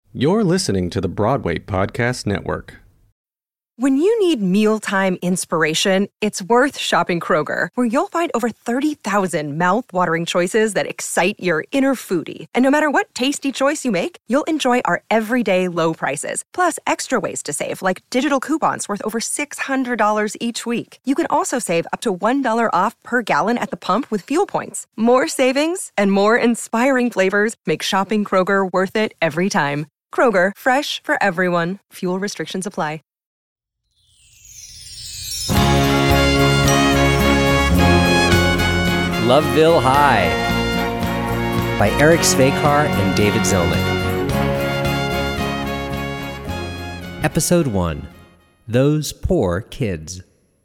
You're listening to the Broadway Podcast Network. When you need mealtime inspiration, it's worth shopping Kroger, where you'll find over 30,000 mouth-watering choices that excite your inner foodie. And no matter what tasty choice you make, you'll enjoy our everyday low prices, plus extra ways to save, like digital coupons worth over $600 each week. You can also save up to $1 off per gallon at the pump with fuel points. More savings and more inspiring flavors make shopping Kroger worth it every time. Kroger, fresh for everyone. Fuel restrictions apply. Loveville High by Eric Svekar and David Zelnick. Episode 1. Those Poor Kids.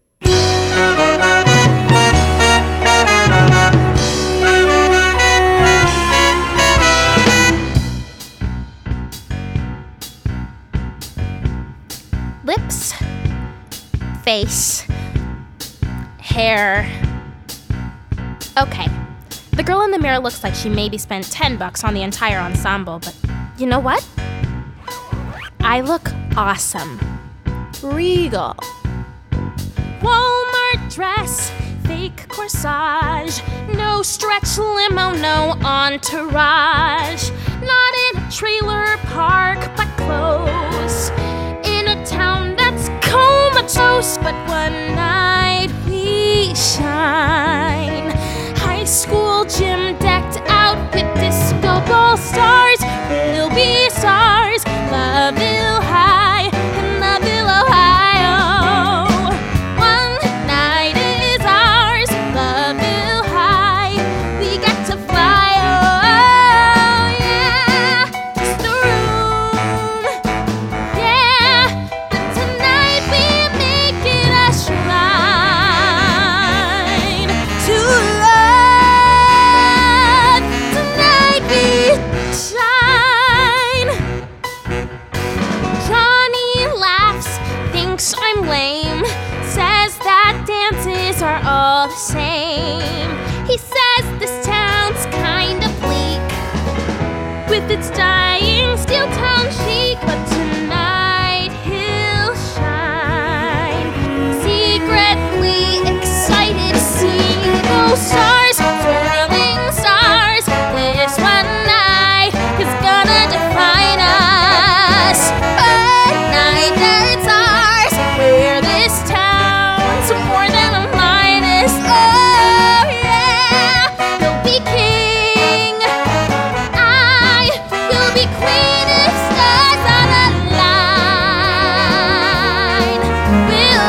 Lips, face, hair. Okay, the girl in the mirror looks like she maybe spent $10 on the entire ensemble, but you know what? I look awesome. Regal. Walmart dress, fake corsage, no stretch limo, no entourage. Not in a trailer park, but close. In a town that's comatose, but one night we shine. High school gym decked out with disco ball stars. We'll be stars. Loveville High in Loveville, Ohio. One night is ours. Loveville High. We get to fly. Oh, yeah. Just the room. Yeah. But tonight we make it a shrine to love. Tonight we shine. Johnny laughs, thinks I'm lame, says that dances are all the same. He says this town's kinda bleak, with its dying steel town chic, but tonight he'll shine. Secretly excited, seeing those stars, swirling stars. This one night is gonna define us. A night that's ours, where this town's more than a minus. Oh yeah, he'll be king. I will be queen if stars are aligned. We'll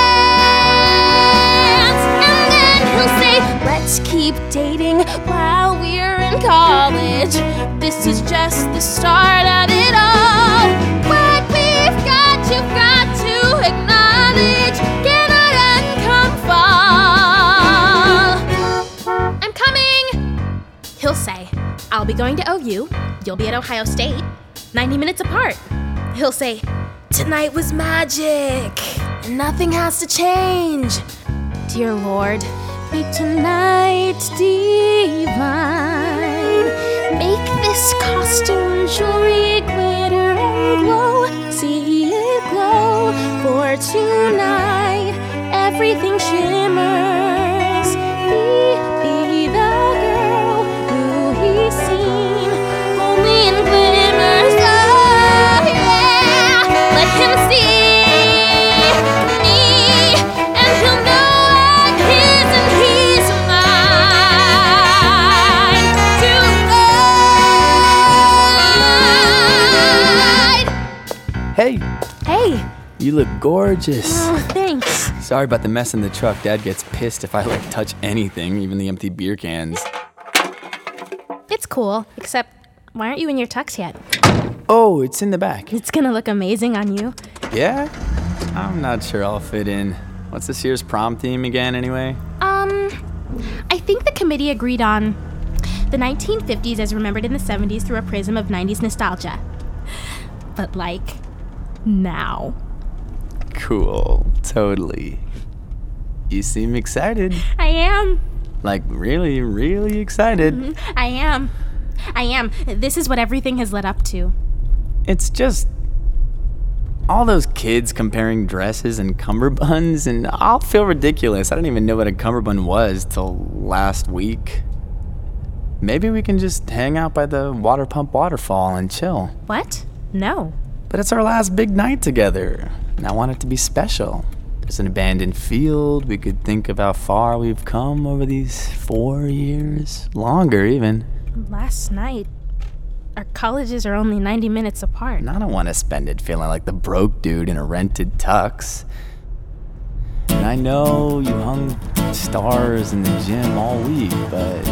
dance, and then he'll say, let's keep dating while we're in college. This is just the start of it all. What we've got, you've got to acknowledge. Cannot come fall. I'm coming, he'll say. I'll be going to OU. You'll be at Ohio State. 90 minutes apart. He'll say, tonight was magic, and nothing has to change. Dear Lord, make tonight divine. Make this costume, jewelry, glitter, and glow. See it glow, for tonight everything shimmers. Be the girl who he's seen only in glimmers. Oh yeah, let him see me, and he'll know I'm his and he's mine. Tonight. Hey, Hey. you look gorgeous. Oh, thanks. Sorry about the mess in the truck. Dad gets pissed if I touch anything, even the empty beer cans. It's cool, except why aren't you in your tux yet? Oh, it's in the back. It's gonna look amazing on you. Yeah? I'm not sure I'll fit in. What's this year's prom theme again, anyway? I think the committee agreed on the 1950s as remembered in the 70s through a prism of 90s nostalgia. But now. Cool. Totally. You seem excited. I am. Like, really, really excited. I am. This is what everything has led up to. It's just all those kids comparing dresses and cummerbunds, and I'll feel ridiculous. I didn't even know what a cummerbund was till last week. Maybe we can just hang out by the water pump waterfall and chill. What? No. But it's our last big night together, and I want it to be special. There's an abandoned field. We could think of how far we've come over these 4 years. Longer, even. Last night. Our colleges are only 90 minutes apart. And I don't want to spend it feeling like the broke dude in a rented tux. And I know you hung stars in the gym all week, but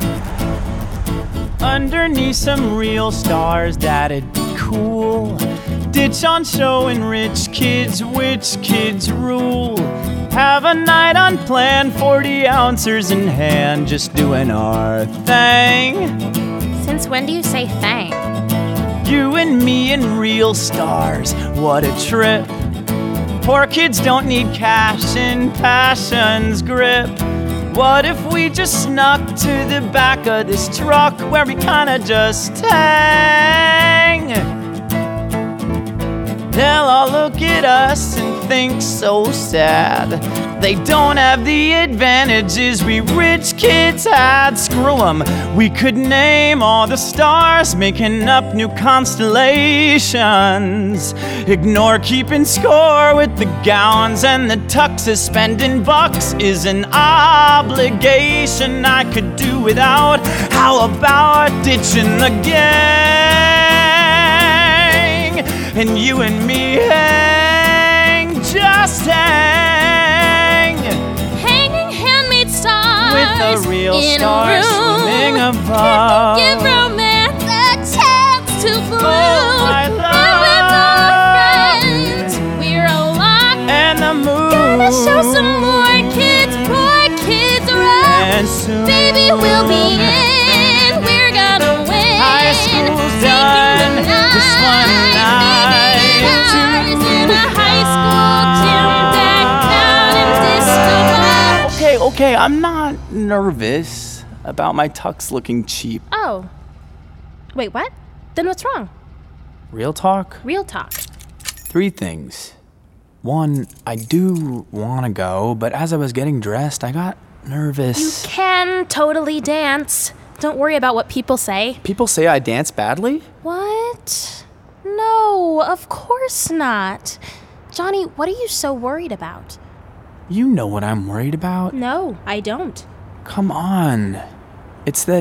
underneath some real stars, that'd be cool. Ditch on showing rich kids which kids rule. Have a night unplanned, 40 ounces in hand, just doing our thing. Since when do you say thang? You and me and real stars, what a trip. Poor kids don't need cash in passion's grip. What if we just snuck to the back of this truck where we kinda just hang? They'll all look at us and think so sad. They don't have the advantages we rich kids had. Screw 'em, we could name all the stars, making up new constellations. Ignore keeping score with the gowns and the tuxes. Spending bucks is an obligation I could do without. How about ditching the gang? And you and me hang, just hang. Hanging handmade stars With the real in stars a room. swimming above. Give romance a chance to bloom. Oh, my And with our friends, we're alive. And the moon. Gonna show some more kids, poor kids run. And soon Baby, we'll be in. We're gonna win. high school's Taking done. the night. This one night. Stars in a high school gym deck down in disco ball. Okay, I'm not nervous about my tux looking cheap. Oh. Wait, what? Then what's wrong? Real talk? Real talk. 3 things. 1, I do want to go, but as I was getting dressed, I got nervous. Can totally dance. Don't worry about what people say. People say I dance badly? What? No, of course not. Johnny, what are you so worried about? You know what I'm worried about. No, I don't. Come on. It's that...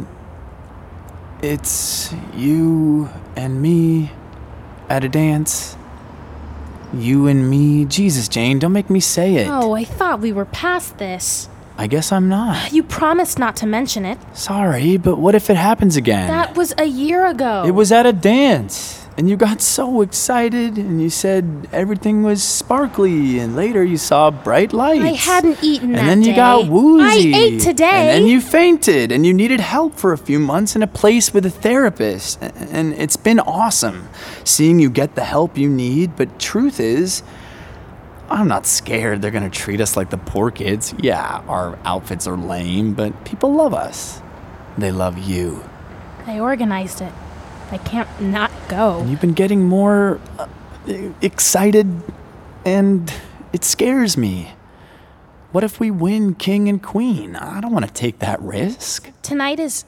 It's you and me at a dance. You and me. Jesus, Jane, don't make me say it. Oh, I thought we were past this. I guess I'm not. You promised not to mention it. Sorry, but what if it happens again? That was a year ago. It was at a dance, and you got so excited, and you said everything was sparkly, and later you saw bright lights. I hadn't eaten that And then you day. got woozy. I ate today. And then you fainted, and you needed help for a few months in a place with a therapist. And it's been awesome seeing you get the help you need, but truth is, I'm not scared they're gonna treat us like the poor kids. Yeah, our outfits are lame, but people love us. They love you. I organized it. I can't not go. You've been getting more excited, and it scares me. What if we win King and Queen? I don't want to take that risk. Tonight is...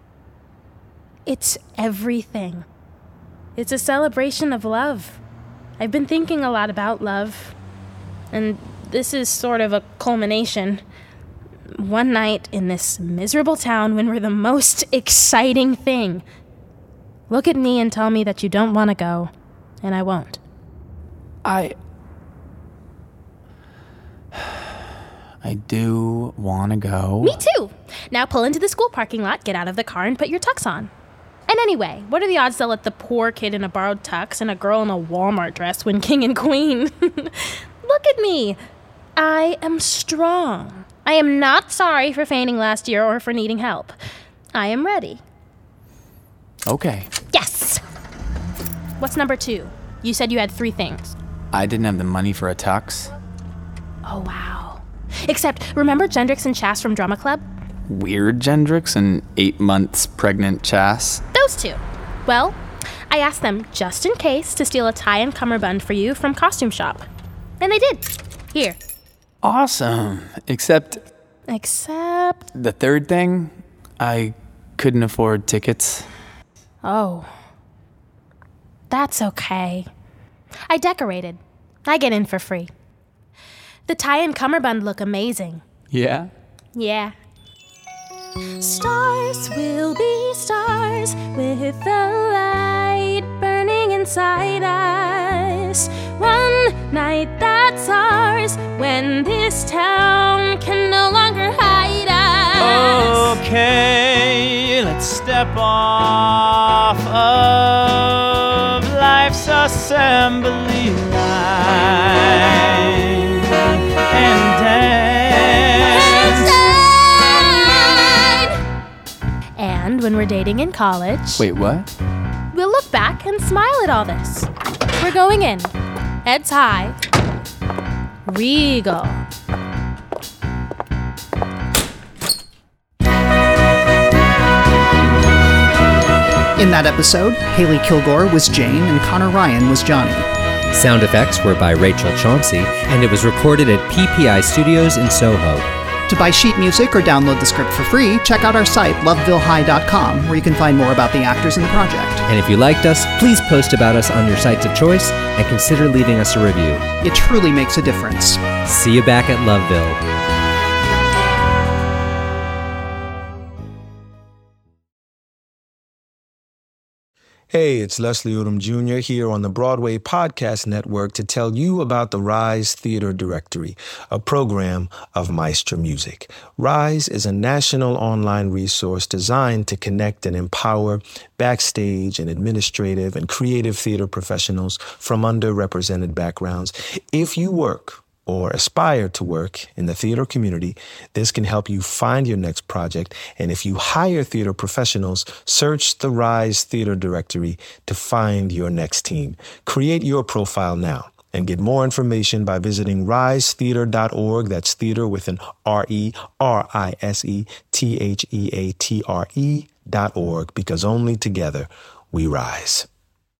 It's everything. It's a celebration of love. I've been thinking a lot about love. And this is sort of a culmination. One night in this miserable town when we're the most exciting thing. Look at me and tell me that you don't want to go, and I won't. I do want to go. Me too! Now pull into the school parking lot, get out of the car, and put your tux on. And anyway, what are the odds they'll let the poor kid in a borrowed tux and a girl in a Walmart dress win King and Queen? Look at me. I am strong. I am not sorry for fainting last year or for needing help. I am ready. Okay. Yes! What's number 2? You said you had 3 things. I didn't have the money for a tux. Oh, wow. Except, remember Gendrix and Chas from Drama Club? Weird Gendrix and 8 months pregnant Chas. Those 2. Well, I asked them, just in case, to steal a tie and cummerbund for you from Costume Shop. And they did. Here. Awesome. Except the third thing, I couldn't afford tickets. Oh. That's okay. I decorated. I get in for free. The tie and cummerbund look amazing. Yeah? Yeah. Stars will be stars with the light burning inside us. One night that's ours when this town can no longer hide us. Okay, let's step off of life's assembly line and dance. And when we're dating in college... Wait, what? We'll look back and smile at all this. We're going in. Heads high. Regal. In that episode, Haley Kilgore was Jane and Connor Ryan was Johnny. Sound effects were by Rachel Chauncey, and it was recorded at PPI Studios in Soho. To buy sheet music or download the script for free, check out our site, lovevillehigh.com, where you can find more about the actors in the project. And if you liked us, please post about us on your sites of choice and consider leaving us a review. It truly makes a difference. See you back at Loveville. Hey, it's Leslie Odom Jr. here on the Broadway Podcast Network to tell you about the Rise Theater Directory, a program of Maestro Music. Rise is a national online resource designed to connect and empower backstage and administrative and creative theater professionals from underrepresented backgrounds. If you work or aspire to work in the theater community, this can help you find your next project. And if you hire theater professionals, search the Rise Theater Directory to find your next team. Create your profile now and get more information by visiting risetheater.org. That's theater with an RERISETHEATRE.org, because only together we rise.